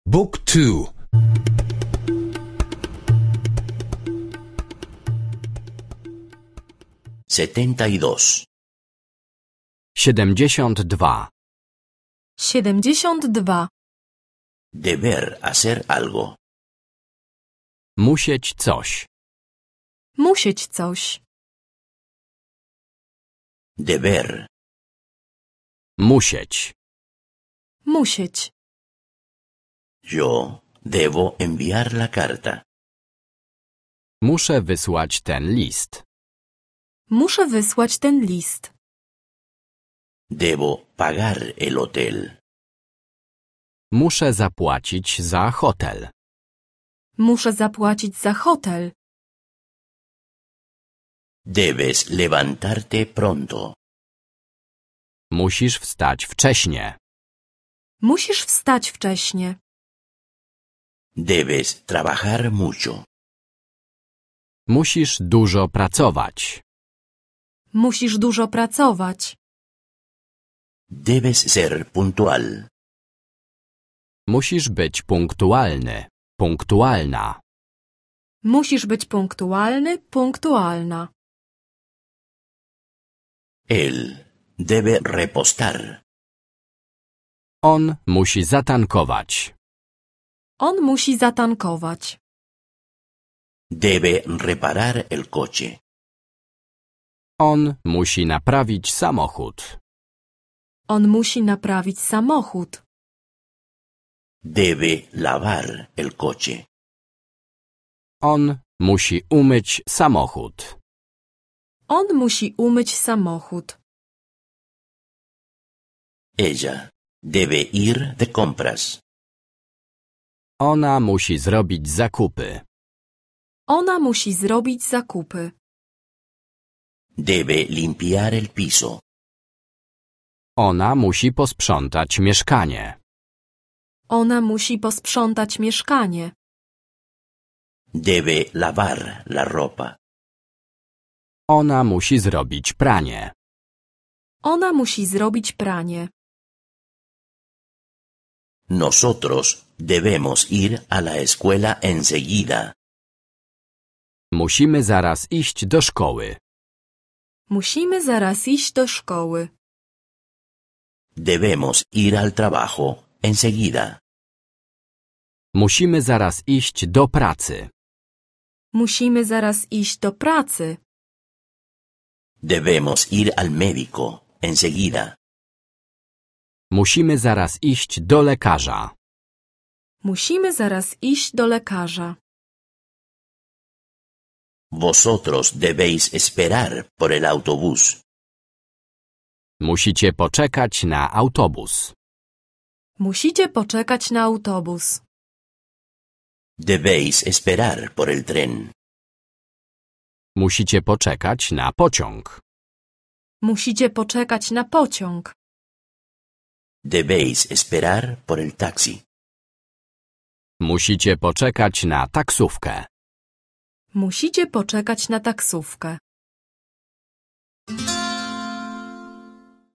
Book 2. 72. 72. 72. Deber hacer algo. Musieć coś. Musieć coś. Deber. Musieć. Musieć. Yo debo enviar la carta. Muszę wysłać ten list. Muszę wysłać ten list. Debo pagar el hotel. Muszę zapłacić za hotel. Muszę zapłacić za hotel. Debes levantarte pronto. Musisz wstać wcześnie. Musisz wstać wcześnie. Debes trabajar mucho. Musisz dużo pracować. Musisz dużo pracować. Debes ser puntual. Musisz być punktualny. Punktualna. Musisz być punktualny, punktualna. Él debe repostar. On musi zatankować. On musi zatankować. Debe reparar el coche. On musi naprawić samochód. On musi naprawić samochód. Debe lavar el coche. On musi umyć samochód. On musi umyć samochód. Ella debe ir de compras. Ona musi zrobić zakupy. Ona musi zrobić zakupy. Debe limpiar el piso. Ona musi posprzątać mieszkanie. Ona musi posprzątać mieszkanie. Debe lavar la ropa. Ona musi zrobić pranie. Ona musi zrobić pranie. Nosotros debemos ir a la escuela enseguida. Musimy zaraz iść do szkoły. Musimy zaraz iść do szkoły. Debemos ir al trabajo enseguida. Musimy zaraz iść do pracy. Musimy zaraz iść do pracy. Debemos ir al médico enseguida. Musimy zaraz iść do lekarza. Musimy zaraz iść do lekarza. Vosotros debéis esperar por el autobús. Musicie poczekać na autobus. Musicie poczekać na autobus. Debéis esperar por el tren. Musicie poczekać na pociąg. Musicie poczekać na pociąg. Debéis esperar por el taxi. Musicie poczekać na taksówkę. Musicie poczekać na taksówkę.